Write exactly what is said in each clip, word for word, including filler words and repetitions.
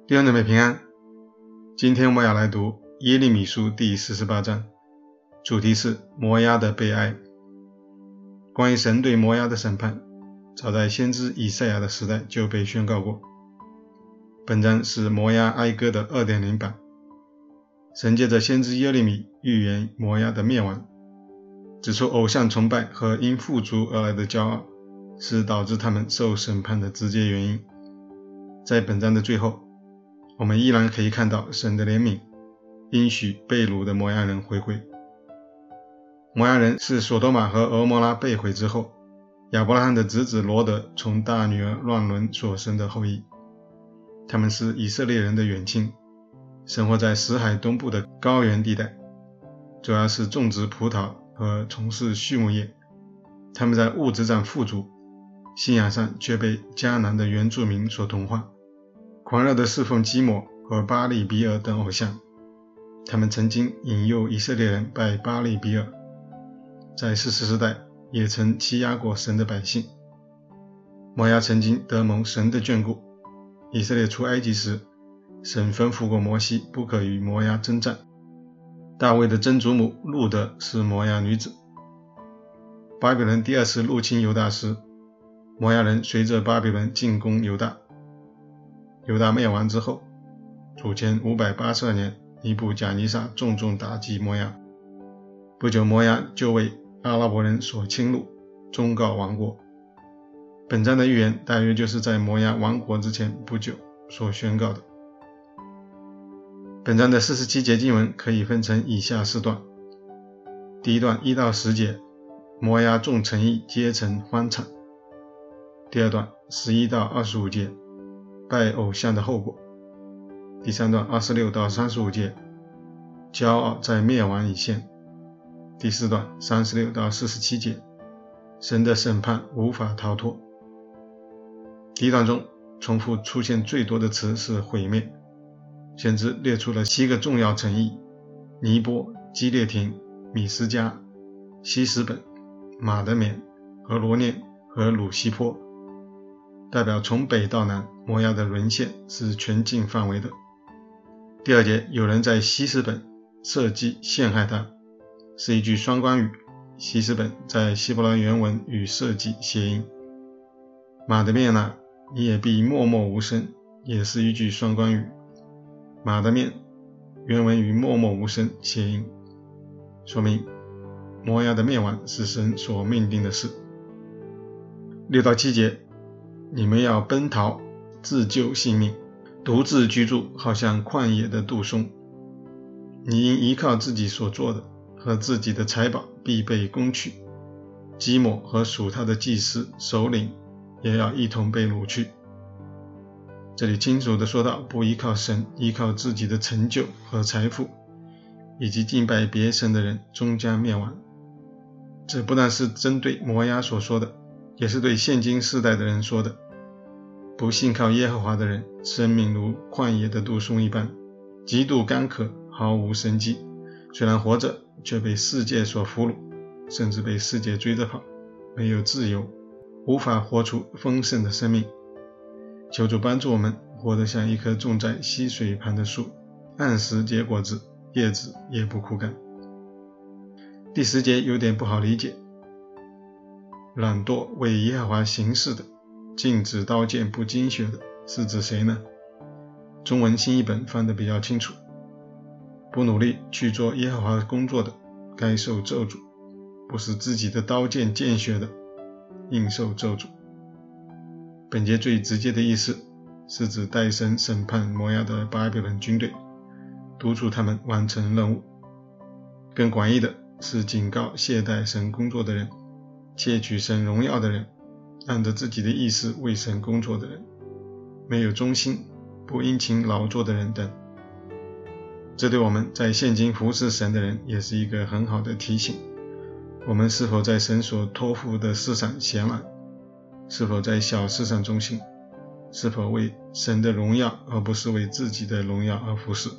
弟兄姊妹平安，今天我们要来读耶利米书第四十八章，主题是摩押的悲哀。关于神对摩押的审判，早在先知以赛亚的时代就被宣告过。本章是摩押哀歌的 二点零 版。神借着先知耶利米预言摩押的灭亡，指出偶像崇拜和因富足而来的骄傲是导致他们受审判的直接原因。在本章的最后，我们依然可以看到神的怜悯，应许被掳的摩押人回归。摩押人是索多玛和俄摩拉被毁之后，亚伯拉罕的侄子罗德从大女儿乱伦所生的后裔。他们是以色列人的远亲，生活在死海东部的高原地带，主要是种植葡萄和从事畜牧业。他们在物质上富足，信仰上却被迦南的原住民所同化，狂热地侍奉基摩和巴利比尔等偶像。他们曾经引诱以色列人拜巴利比尔，在士师时代也曾欺压过神的百姓。摩押曾经得蒙神的眷顾，以色列出埃及时，神吩咐过摩西不可与摩押征战。大卫的曾祖母路德是摩押女子。巴比伦第二次入侵犹大时，摩押人随着巴比伦进攻犹大。犹大灭亡之后，主前五百八十二年，尼布甲尼撒重重打击摩押。不久，摩押就为阿拉伯人所侵入，终告亡国。本章的预言大约就是在摩押亡国之前不久所宣告的。本章的四十七节经文可以分成以下四段。第一段一到十节，摩押众城邑皆成荒场。第二段十一到二十五节，拜偶像的后果。第三段二十六到三十五节，骄傲在灭亡以现。第四段三十六到四十七节，神的审判无法逃脱。第一段中重复出现最多的词是毁灭，先知列出了七个重要城邑：尼波、基列亭、米斯加、希实本、马德缅、和罗念和鲁西坡，代表从北到南摩押的沦陷是全境范围的。第二节，有人在希实本设计陷害他，是一句双关语。希实本在希伯来原文与设计谐音。马德面啊，你也必默默无声，也是一句双关语。马德面原文与默默无声谐音，说明摩押的灭亡是神所命定的事。六到七节，你们要奔逃，自救性命，独自居住，好像旷野的杜松。你因依靠自己所做的和自己的财宝必被攻取，基摩和属他的祭司首领也要一同被掳去。这里清楚地说到，不依靠神，依靠自己的成就和财富，以及敬拜别神的人终将灭亡。这不但是针对摩押所说的，也是对现今世代的人说的。不信靠耶和华的人，生命如旷野的杜松一般，极度干渴，毫无生机。虽然活着，却被世界所俘虏，甚至被世界追着跑，没有自由，无法活出丰盛的生命。求主帮助我们活得像一棵种在溪水旁的树，按时结果子，叶子也不枯干。第十节有点不好理解，懒惰为耶和华行事的，禁止刀剑不经血的，是指谁呢？中文新译本翻得比较清楚，不努力去做耶和华工作的，该受咒诅；不是自己的刀剑见血的，应受咒诅。本节最直接的意思是指代神审判摩押的巴比伦军队，督促他们完成任务。更广义的是警告懈怠神工作的人，窃取神荣耀的人，按着自己的意思为神工作的人，没有忠心、不殷勤劳作的人等。这对我们在现今服侍神的人也是一个很好的提醒。我们是否在神所托付的事上闲懒？是否在小事上忠心？是否为神的荣耀而不是为自己的荣耀而服侍？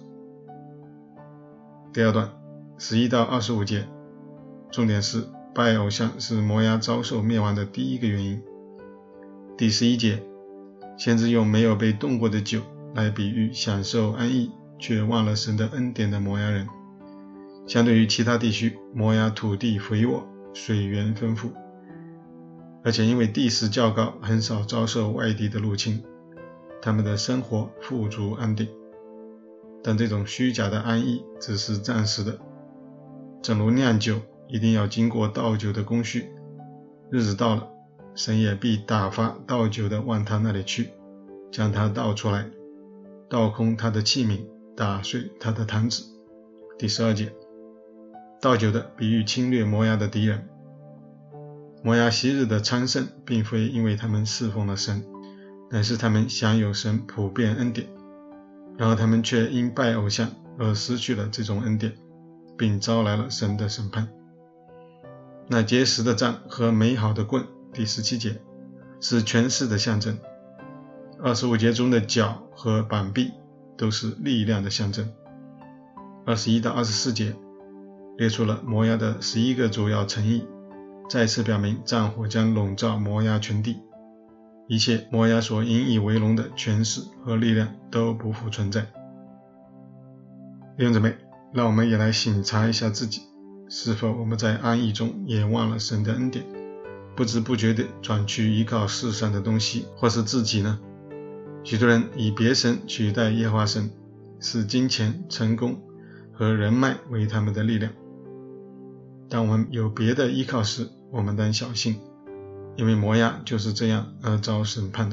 第二段十一到二十五节，重点是拜偶像是摩押遭受灭亡的第一个原因。第十一节，先知用没有被动过的酒来比喻享受安逸却忘了神的恩典的摩押人。相对于其他地区，摩押土地肥沃，水源丰富，而且因为地势较高，很少遭受外敌的入侵，他们的生活富足安定。但这种虚假的安逸只是暂时的，正如酿酒一定要经过倒酒的工序，日子到了，神也必打发倒酒的往他那里去，将它倒出来，倒空他的器皿，打碎他的坛子。第十二节，倒酒的比喻侵略摩押的敌人。摩押昔日的昌盛并非因为他们侍奉了神，乃是他们享有神普遍恩典，然后他们却因拜偶像而失去了这种恩典，并招来了神的审判。那结实的杖和美好的棍，第十七节，是权势的象征。二十五节中的脚和膀臂都是力量的象征。二十一到二十四节列出了摩押的十一个主要城邑，再次表明战火将笼罩摩押全地，一切摩押所引以为荣的权势和力量都不复存在。弟兄姊妹，让我们也来省察一下自己，是否我们在安逸中也忘了神的恩典，不知不觉地转去依靠世上的东西或是自己呢？许多人以别神取代耶和华神，视金钱、成功和人脉为他们的力量。当我们有别的依靠时，我们当小心，因为摩押就是这样而遭审判的。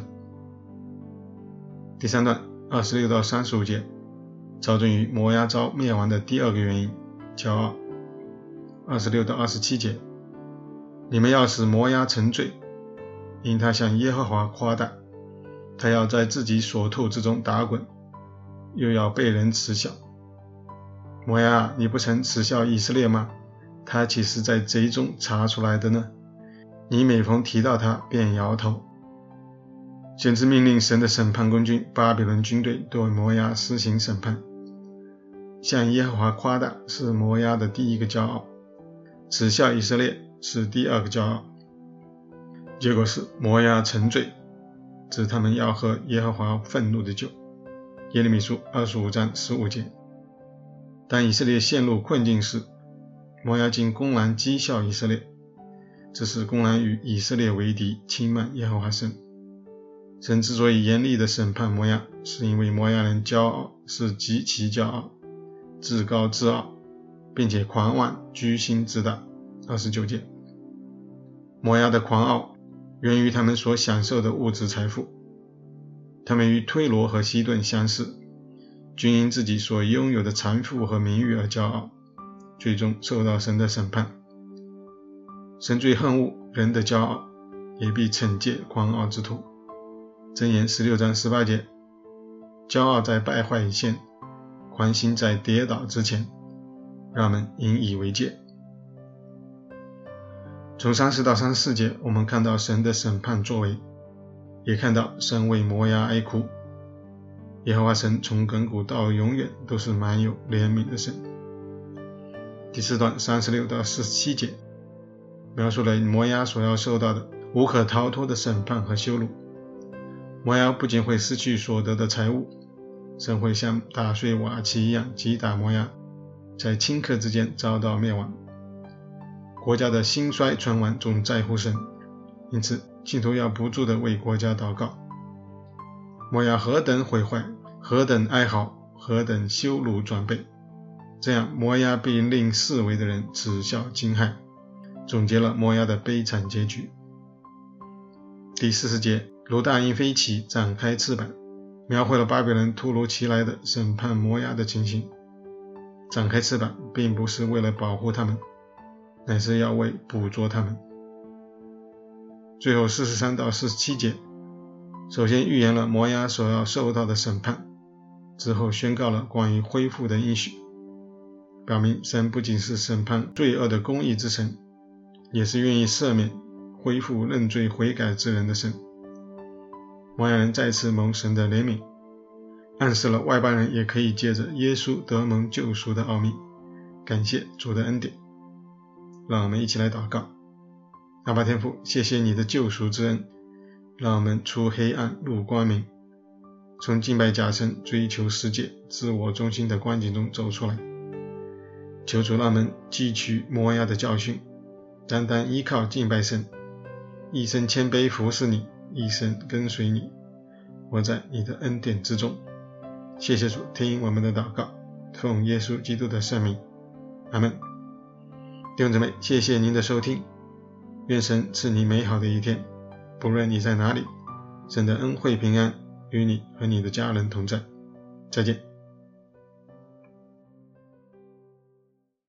第三段二十六到三十五节，着重于摩押遭灭亡的第二个原因，骄傲。二十六到二十七节，你们要使摩押沉醉，因他向耶和华夸大，他要在自己所吐之中打滚，又要被人耻笑。摩押啊，你不曾耻笑以色列吗？他岂是在贼中查出来的呢？你每逢提到他便摇头。先知命令神的审判公军巴比伦军队对摩押施行审判。向耶和华夸大是摩押的第一个骄傲，耻笑以色列是第二个骄傲。结果是摩押沉醉，指他们要喝耶和华愤怒的酒。耶利米书二十五章十五节。当以色列陷入困境时，摩押竟公然讥笑以色列，这是公然与以色列为敌，轻慢耶和华神。神之所以严厉的审判摩押，是因为摩押人骄傲，是极其骄傲，自高自傲，并且狂妄，居心自大。二十九节，摩押的狂傲源于他们所享受的物质财富，他们与推罗和西顿相似，均因自己所拥有的财富和名誉而骄傲，最终受到神的审判。神最恨恶人的骄傲，也必惩戒狂傲之徒。箴言十六章十八节，骄傲在败坏以前，狂心在跌倒之前，让我们引以为戒。从三十到三十四节，我们看到神的审判作为，也看到神为摩押哀哭。耶和华神从亘古到永远都是满有怜悯的神。第四段三十六到四十七节，描述了摩押所要受到的无可逃脱的审判和羞辱。摩押不仅会失去所得的财物，神会像打碎瓦器一样击打摩押，在顷刻之间遭到灭亡。国家的兴衰存亡总在乎神，因此信徒要不住地为国家祷告。摩押何等毁坏，何等哀嚎，何等羞辱转倍，这样摩押必令四围的人耻笑惊骇，总结了摩押的悲惨结局。第四十节，如大鹰飞起，展开翅膀，描绘了巴比伦突如其来的审判摩押的情形。展开翅膀并不是为了保护他们，乃是要为捕捉他们。最后四十三到四十七节，首先预言了摩押所要受到的审判，之后宣告了关于恢复的应许，表明神不仅是审判罪恶的公义之神，也是愿意赦免恢复认罪悔改之人的神。摩押人再次蒙神的怜悯，暗示了外邦人也可以借着耶稣得蒙救赎的奥秘。感谢主的恩典。让我们一起来祷告。阿爸天父，谢谢你的救赎之恩，让我们出黑暗入光明， 从敬拜假神、追求世界、自我中心的光景中走出来。求主让我们汲取摩押的教训，单单依靠敬拜神，一生谦卑服侍你，一生跟随你，活在你的恩典之中。谢谢主，听我们的祷告，奉耶稣基督的圣名，阿们。弟兄姊妹，谢谢您的收听，愿神赐你美好的一天，不论你在哪里，神的恩惠平安与你和你的家人同在。再见。